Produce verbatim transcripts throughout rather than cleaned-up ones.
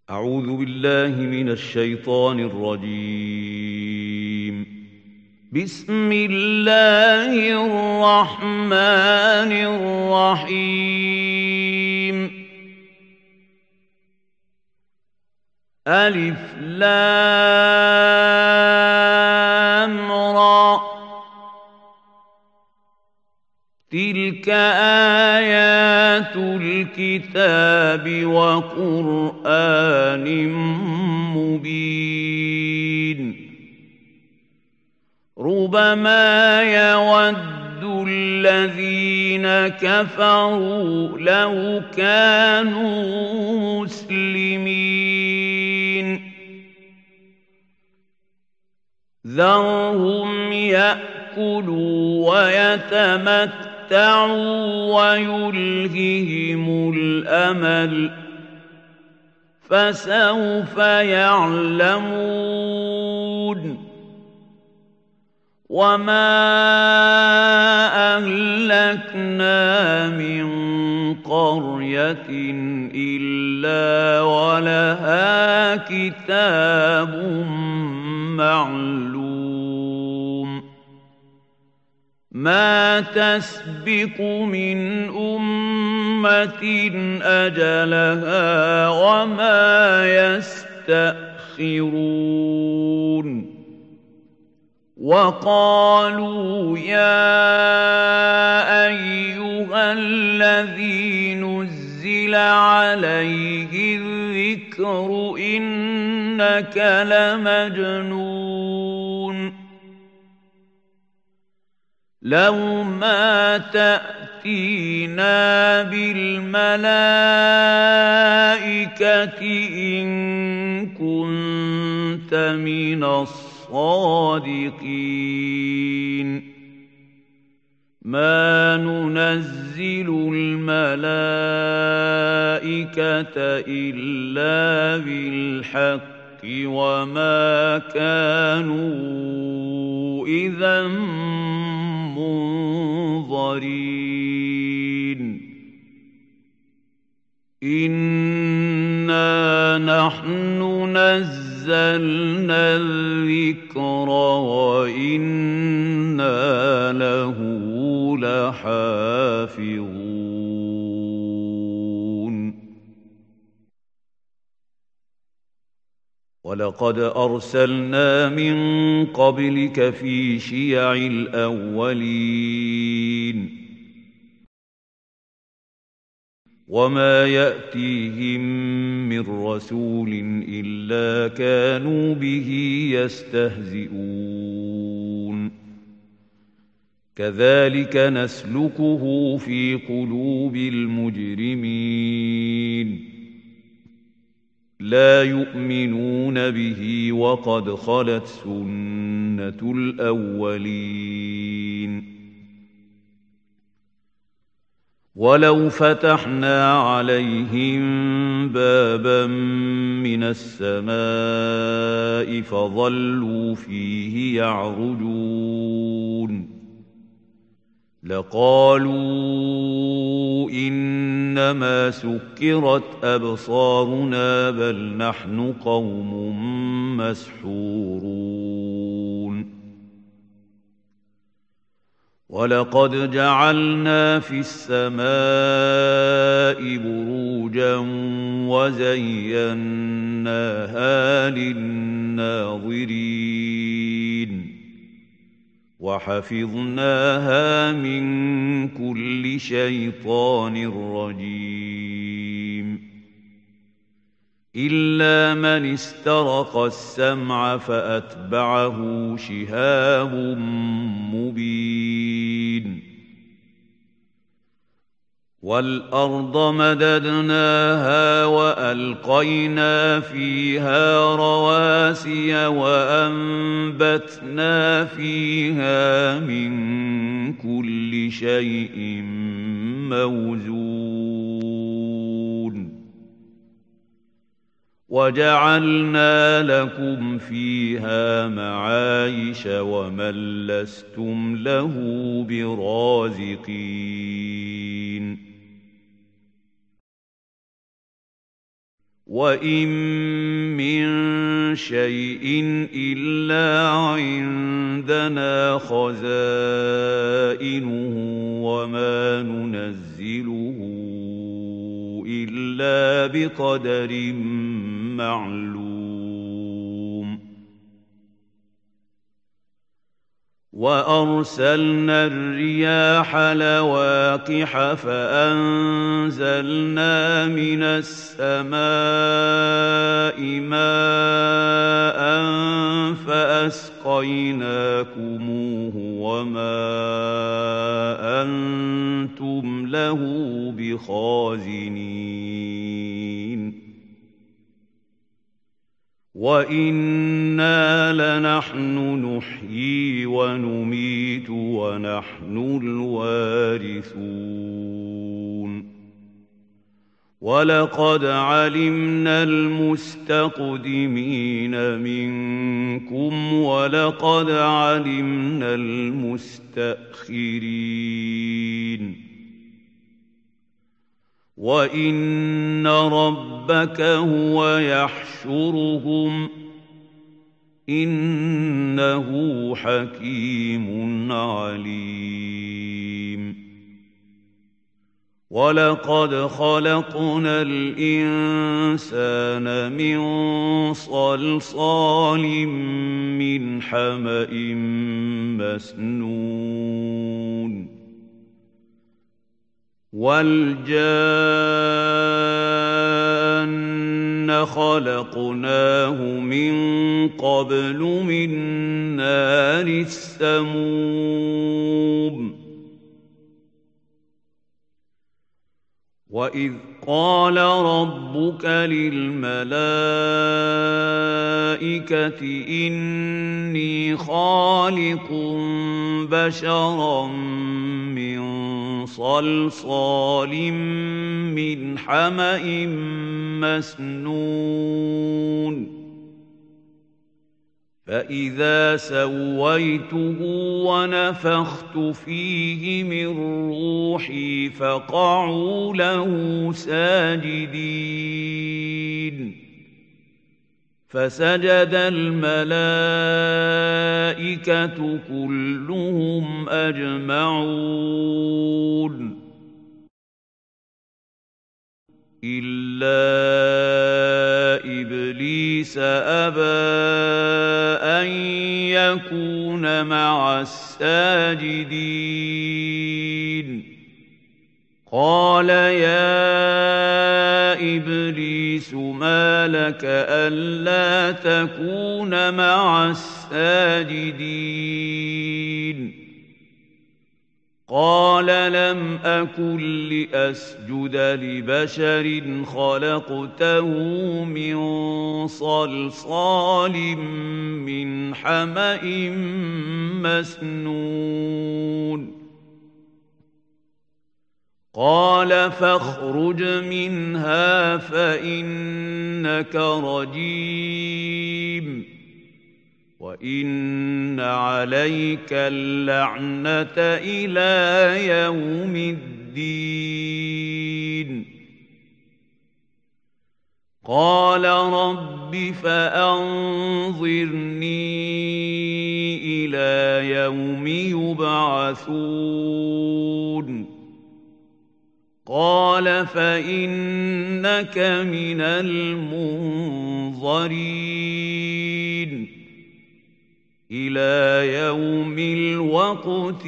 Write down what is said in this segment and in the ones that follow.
أعوذ بالله من الشيطان الرجيم. بسم الله الرحمن الرحيم. ألف لام را، تلك آيات الكتاب وقرآن مبين. ربما يود الذين كفروا لو كانوا مسلمين. ذرهم يأكلوا ويتمتعوا ويلههم الأمل، فسوف يعلمون. وما أهلكنا من قرية إلا ولها كتاب معلوم. ما تسبق من أمة أجلها وما يستأخرون. وقالوا يا أيها الذي نزل عليه الذكر إنك لمجنون. لو ما تأتينا بالملائكة إن كنت من الصادقين. ما ننزل الملائكة إلا بالحق وما كانوا إذا منظرين. إنا نحن نزلنا الذكر وإنا له لحافظون. ولقد أرسلنا من قبلك في شيع الأولين وما يأتيهم من رسول إلا كانوا به يستهزئون. كذلك نسلكه في قلوب المجرمين. لا يؤمنون به وقد خلت سنة الأولين. ولو فتحنا عليهم بابا من السماء فظلوا فيه يعرجون لقالوا إنما سكرت أبصارنا بل نحن قوم مسحورون. ولقد جعلنا في السماء بروجا وزيناها للناظرين وحفظناها من كل شيطان رجيم. إلا من استرق السمع فأتبعه شهاب مبين. والأرض مددناها وألقينا فيها رواسي وأنبتنا فيها من كل شيء موزون. وجعلنا لكم فيها معايش ومن لستم له برازقين. وَإِن مِّن شَيْءٍ إِلَّا عِندَنَا خَزَائِنُهُ وَمَا نُنَزِّلُهُ إِلَّا بِقَدَرٍ مَّعْلُومٍ وَأَرْسَلْنَا الرِّيَاحَ لَوَاقِحَ فَأَنزَلْنَا مِنَ السَّمَاءِ مَاءً فَأَسْقَيْنَاكُمُوهُ وَمَا أَنتُمْ لَهُ بِخَازِنِينَ وَإِنَّا لَنَحْنُ نُحْيِي وَنُمِيتُ وَنَحْنُ الْوَارِثُونَ وَلَقَدْ عَلِمْنَا الْمُسْتَقْدِمِينَ مِنكُمْ وَلَقَدْ عَلِمْنَا الْمُسْتَأْخِرِينَ وَإِنَّ رَبَّكَ هُوَ يَحْشُرُهُمْ إِنَّهُ حَكِيمٌ عَلِيمٌ وَلَقَدْ خَلَقْنَا الْإِنسَانَ مِنْ صَلْصَالٍ مِّنْ حَمَإٍ مَّسْنُونٍ وَالْجَانَّ خَلَقْنَاهُ مِن قَبْلُ مِن نَّارِ السَّمُومِ وَإِذْ قَالَ رَبُّكَ لِلْمَلَائِكَةِ إِنِّي خَالِقٌ بَشَرًا مِّن صَلْصَالٍ مِّنْ حَمَإٍ مَّسْنُونٍ فَإِذَا سَوَّيْتُهُ وَنَفَخْتُ فِيهِ مِن رُّوحِي فَقَعُوا لَهُ سَاجِدِينَ فَسَجَدَ الْمَلَائِكَةُ كُلُّهُمْ أَجْمَعُونَ إِلَّا إِبْلِيسَ أَبَىٰ أَن يَكُونَ مَعَ السَّاجِدِينَ قَالَ يَا إِبْلِيسُ مَا لَكَ أَلَّا تَكُونَ مَعَ السَّاجِدِينَ قَالَ لَمْ أَكُن لِّأَسْجُدَ لِبَشَرٍ خَلَقْتَهُ مِن صَلْصَالٍ مِّنْ حَمَإٍ مَّسْنُونٍ قَالَ فَاخْرُجْ مِنْهَا فَإِنَّكَ رَجِيمٌ وَإِنَّ عَلَيْكَ اللَّعْنَةَ إِلَىٰ يَوْمِ الدِّينِ قَالَ رَبِّ فَأَنظِرْنِي إِلَىٰ يَوْمِ يُبْعَثُونَ قَالَ فَإِنَّكَ مِنَ الْمُنظَرِينَ إِلَىٰ يَوْمِ الْوَقْتِ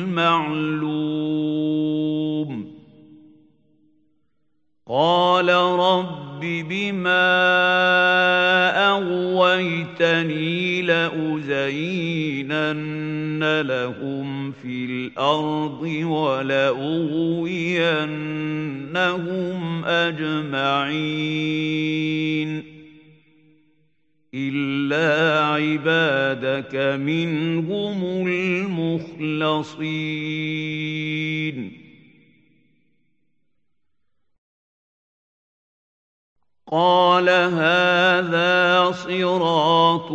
الْمَعْلُومِ قَالَ رَبِّ بِمَا أَغْوَيْتَنِي لَأُزَيِّنَنَّ لَهُمْ فِي الْأَرْضِ وَلَأُغْوِيَنَّهُمْ أَجْمَعِينَ إِلَّا عِبَادَكَ مِنْهُمُ الْمُخْلَصِينَ قَالَ هَٰذَا صِرَاطٌ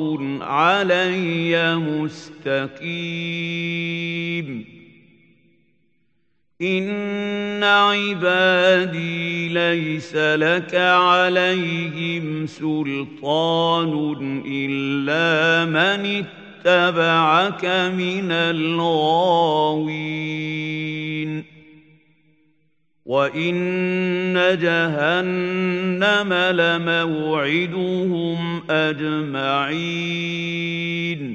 عَلَيَّ مُسْتَقِيمٌ إن عبادي ليس لك عليهم سلطان إلا من اتبعك من الغاوين وإن جهنم لموعدهم أجمعين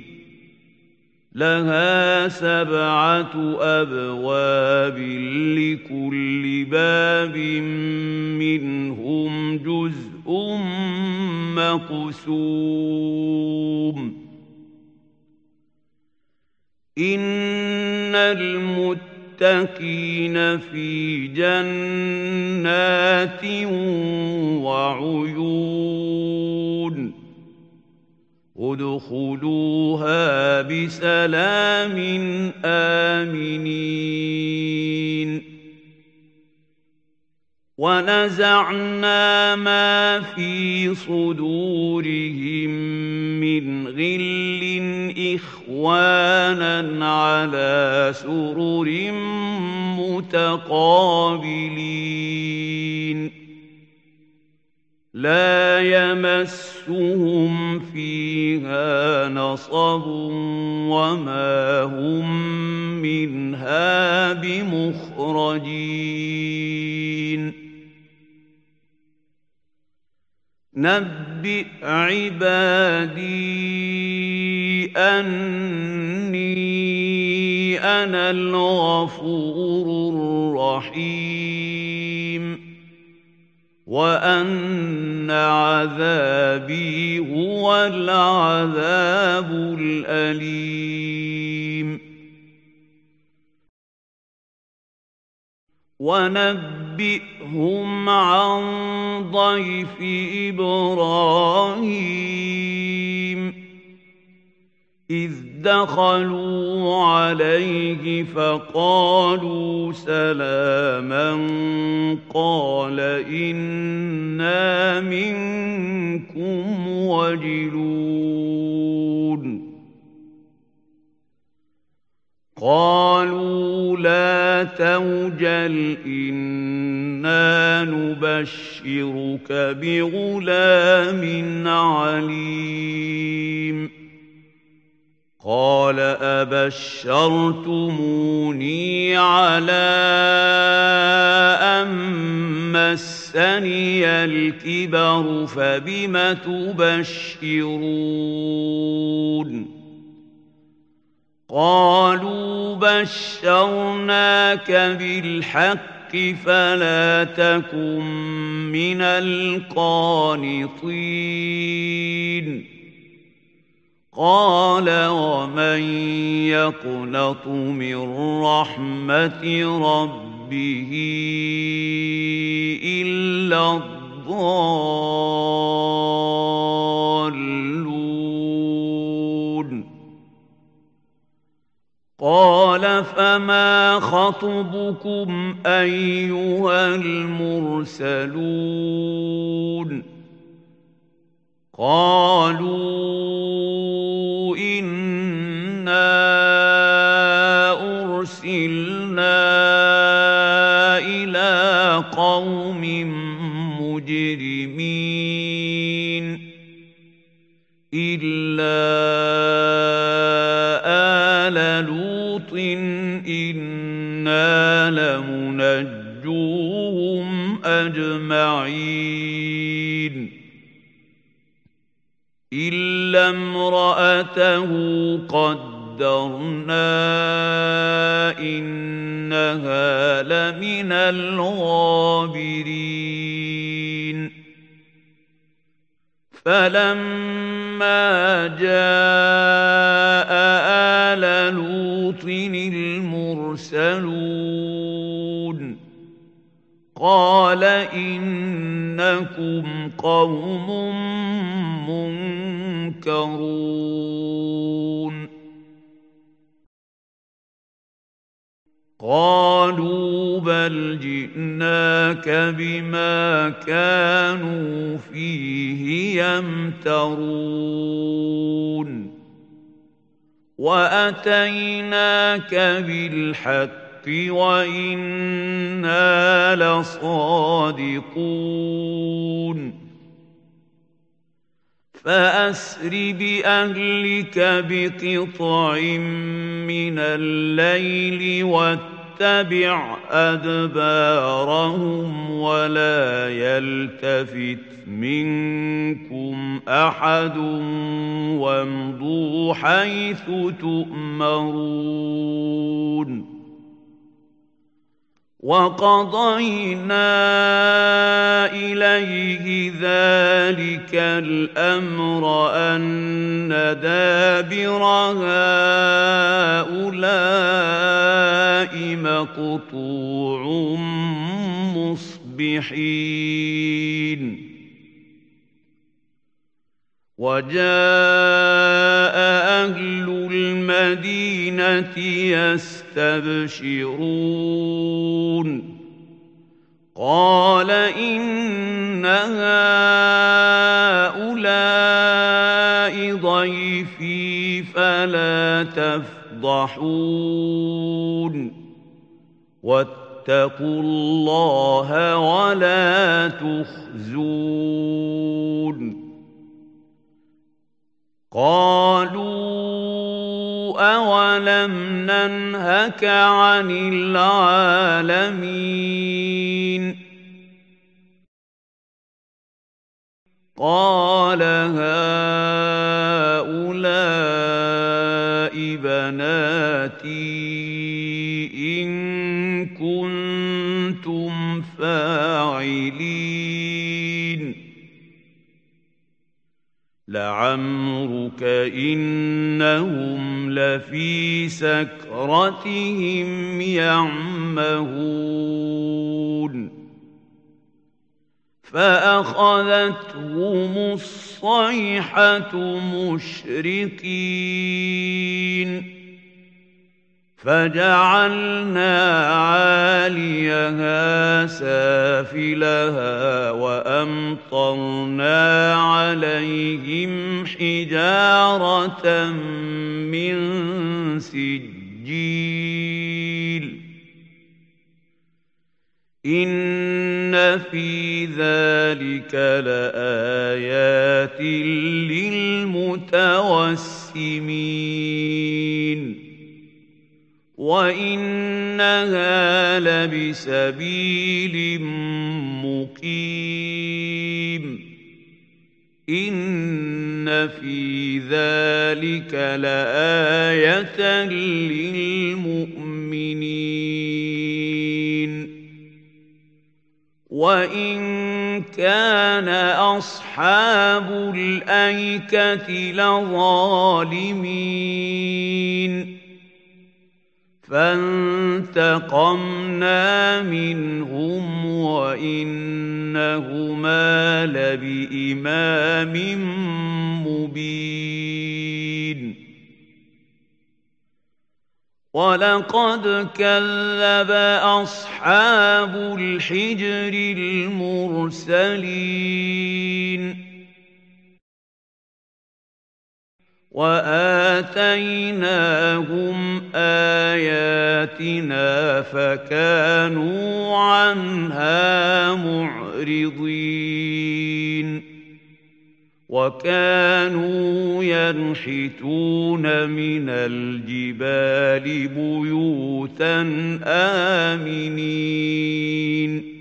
لها سبعة أبواب لكل باب منهم جزء مقسوم إن المتقين في جنات وعيون ادخلوها بسلام آمنين ونزعنا ما في صدورهم من غل إخوانا على سرر متقابلين لا يمسهم فيها نصب وما هم منها بمخرجين نبئ عبادي أني أنا الغفور الرحيم وأن عذابي هو العذاب الأليم ونبئهم عن ضيف إبراهيم إذ دخلوا عليه فقالوا سلاما قال إنا منكم وجلون قالوا لا توجل إنا نبشرك بغلام عليم قال أبشرتموني على أن مسني الكبر فبم تبشرون قالوا بشرناك بالحق فلا تكن من القانطين قال ومن يقنط من رحمة ربه إلا الضالون قال فما خطبكم أيها المرسلون قالوا إنا أرسلنا إلى قوم مجرمين إلا آل لوط إنا لمنجوهم أجمعين إلا امرأته قدرنا إنها لمن الغابرين فلما جاء آل لوط المرسلون قال إنكم قوم منكرون قالوا بل جئناك بما كانوا فيه يمترون وأتيناك بالحق وإنا لصادقون فأسر بأهلك بقطع من الليل واتبع أدبارهم ولا يلتفت منكم أحد وامضوا حيث تؤمرون وقضينا إليه ذلك الأمر أن دابر هؤلاء مقطوع مصبحين وجاء أهل المدينة يستبشرون قال إن هؤلاء ضيفي فلا تفضحون واتقوا الله ولا تخزون قالوا أولم ننهك عن العالمين قال هؤلاء بناتي إن كنتم فاعلين لعمرك إنهم لفي سكرتهم يعمهون فأخذتهم الصيحة مشرقين فجعلنا عاليها سافلها وأمطرنا عليهم حجارة من سجيل إن في ذلك لآيات للمتوسمين وإنها لبسبيل مقيم إن في ذلك لآية للمؤمنين وإن كان أصحاب الأيكة لظالمين فانتقمنا منهم وإنهما لبإمام مبين ولقد كذب أصحاب الحجر المرسلين وآتيناهم آياتنا فكانوا عنها معرضين وكانوا ينحتون من الجبال بيوتا آمنين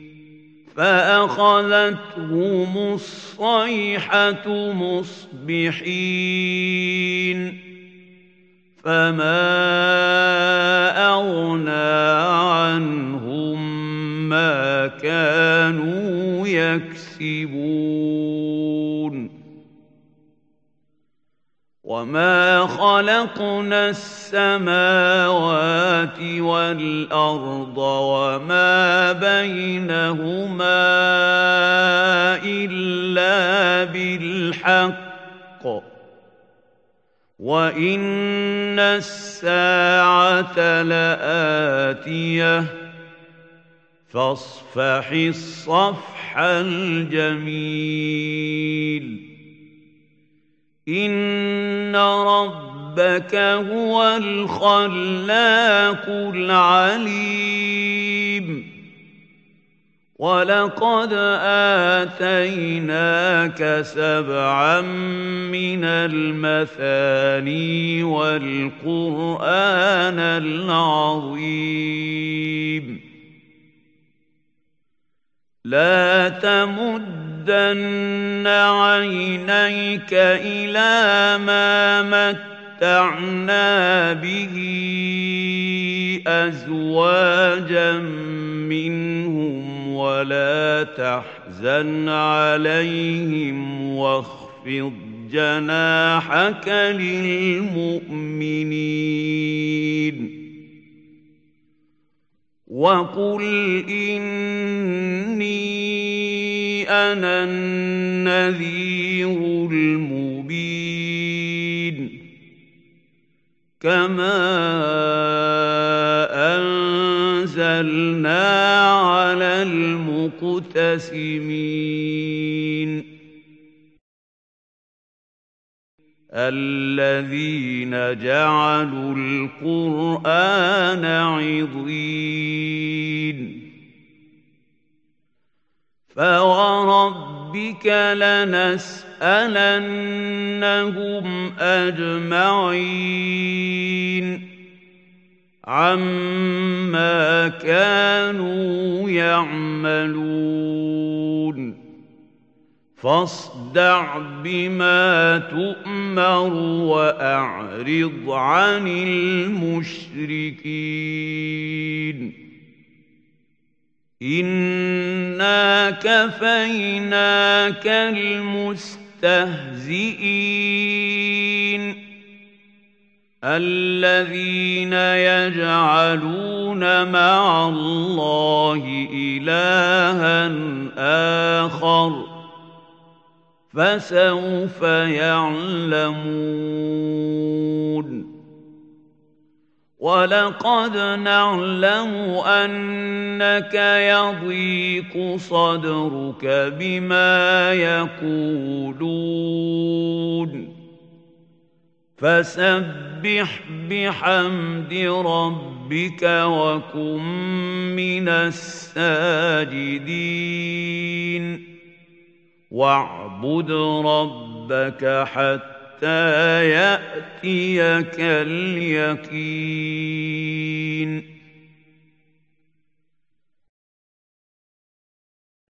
فأخذتهم الصيحة مصبحين فما أغنى عنهم ما كانوا يكسبون وما خلقنا السماوات والأرض وما بينهما إلا بالحق وإن الساعة لآتية فاصفح الصفح الجميل إن رب ربك هو الخلاق العليم ولقد آتيناك سبعا من المثاني والقرآن العظيم لا تمدن عينيك إلى ما متعنا به أزواجا منهم ولا تحزن عليهم واخفض جناحك للمؤمنين وقل إني أنا النذير المبين كما أنزلنا على المقتسمين الذين جعلوا القرآن عضين فوربك لنسألنهم أجمعين عما كانوا يعملون فاصدع بما تؤمر وأعرض عن المشركين إنا كفيناك المستهزئين الذين يجعلون مع الله إلها آخر فسوف يعلمون ولقد نعلم أنك يضيق صدرك بما يقولون فسبح بحمد ربك وكن من الساجدين واعبد ربك حتى يأتيك اليقين